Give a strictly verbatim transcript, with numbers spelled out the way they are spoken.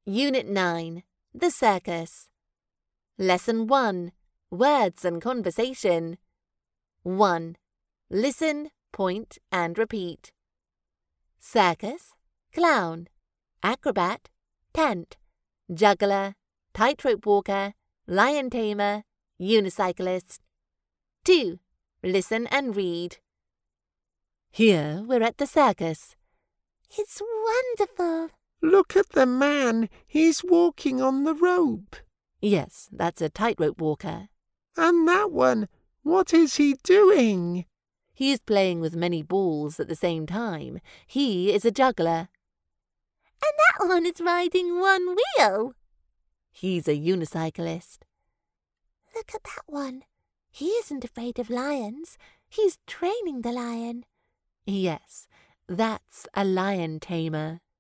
Unit nine, The Circus. Lesson one, Words and Conversation. one. Listen, point, and repeat. Circus, clown, acrobat, tent, juggler, tightrope walker, lion tamer, unicyclist. two. Listen and read. Here we're at the circus. It's wonderful. Look at the man. He's walking on the rope. Yes, that's a tightrope walker. And that one, what is he doing? He's playing with many balls at the same time. He is a juggler. And that one is riding one wheel. He's a unicyclist. Look at that one. He isn't afraid of lions. He's training the lion. Yes, that's a lion tamer.